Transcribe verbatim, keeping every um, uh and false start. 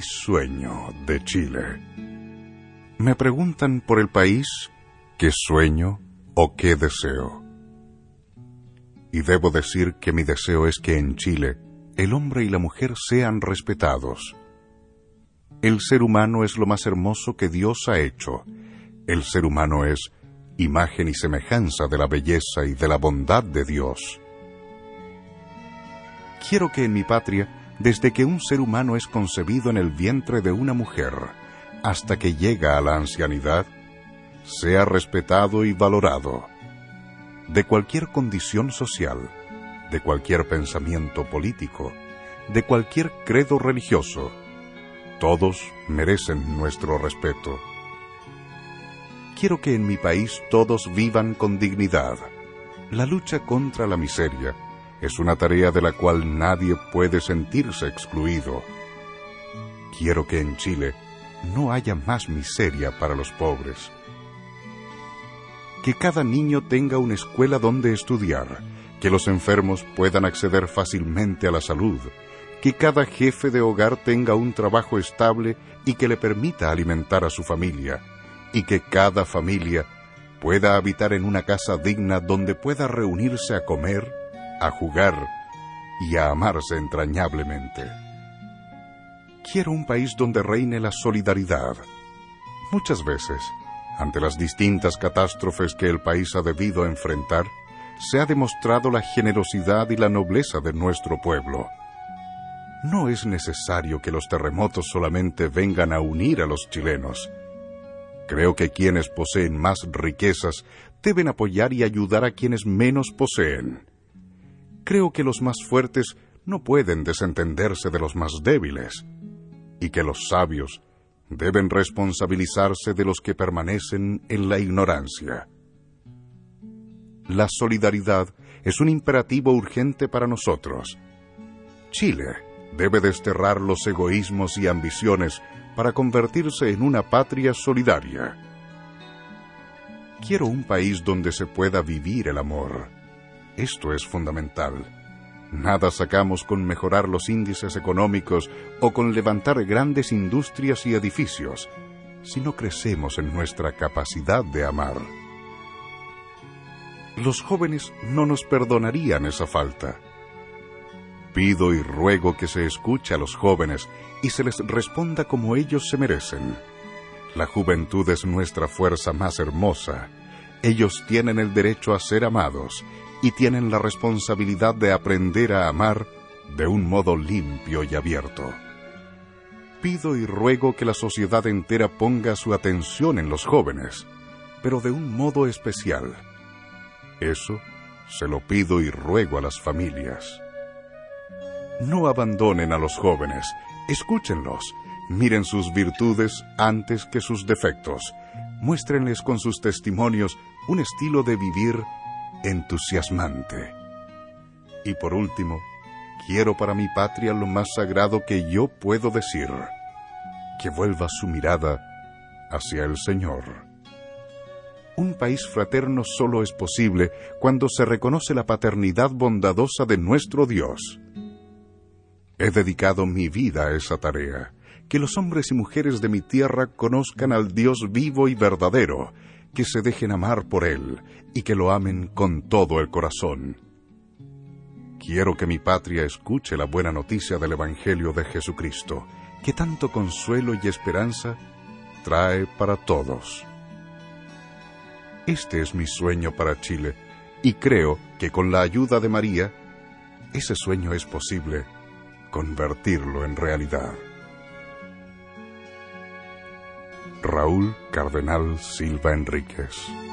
sueño de Chile. Me preguntan por el país, ¿qué sueño o qué deseo? Y debo decir que mi deseo es que en Chile el hombre y la mujer sean respetados. El ser humano es lo más hermoso que Dios ha hecho. El ser humano es imagen y semejanza de la belleza y de la bondad de Dios. Quiero que en mi patria, desde que un ser humano es concebido en el vientre de una mujer, hasta que llega a la ancianidad, sea respetado y valorado. De cualquier condición social, de cualquier pensamiento político, de cualquier credo religioso, todos merecen nuestro respeto. Quiero que en mi país todos vivan con dignidad. La lucha contra la miseria es una tarea de la cual nadie puede sentirse excluido. Quiero que en Chile no haya más miseria para los pobres. Que cada niño tenga una escuela donde estudiar, que los enfermos puedan acceder fácilmente a la salud, que cada jefe de hogar tenga un trabajo estable y que le permita alimentar a su familia, y que cada familia pueda habitar en una casa digna donde pueda reunirse a comer, a jugar y a amarse entrañablemente. Quiero un país donde reine la solidaridad. Muchas veces, ante las distintas catástrofes que el país ha debido enfrentar, se ha demostrado la generosidad y la nobleza de nuestro pueblo. No es necesario que los terremotos solamente vengan a unir a los chilenos. Creo que quienes poseen más riquezas deben apoyar y ayudar a quienes menos poseen. Creo que los más fuertes no pueden desentenderse de los más débiles, y que los sabios deben responsabilizarse de los que permanecen en la ignorancia. La solidaridad es un imperativo urgente para nosotros. Chile debe desterrar los egoísmos y ambiciones para convertirse en una patria solidaria. Quiero un país donde se pueda vivir el amor. Esto es fundamental. Nada sacamos con mejorar los índices económicos o con levantar grandes industrias y edificios, si no crecemos en nuestra capacidad de amar. Los jóvenes no nos perdonarían esa falta. Pido y ruego que se escuche a los jóvenes y se les responda como ellos se merecen. La juventud es nuestra fuerza más hermosa. Ellos tienen el derecho a ser amados y tienen la responsabilidad de aprender a amar de un modo limpio y abierto. Pido y ruego que la sociedad entera ponga su atención en los jóvenes, pero de un modo especial. Eso se lo pido y ruego a las familias. No abandonen a los jóvenes, escúchenlos, miren sus virtudes antes que sus defectos, muéstrenles con sus testimonios un estilo de vivir entusiasmante. Y por último, quiero para mi patria lo más sagrado que yo puedo decir, que vuelva su mirada hacia el Señor. Un país fraterno solo es posible cuando se reconoce la paternidad bondadosa de nuestro Dios. He dedicado mi vida a esa tarea, que los hombres y mujeres de mi tierra conozcan al Dios vivo y verdadero, que se dejen amar por Él y que lo amen con todo el corazón. Quiero que mi patria escuche la buena noticia del Evangelio de Jesucristo, que tanto consuelo y esperanza trae para todos. Este es mi sueño para Chile, y creo que con la ayuda de María, ese sueño es posible convertirlo en realidad. Raúl Cardenal Silva Enríquez.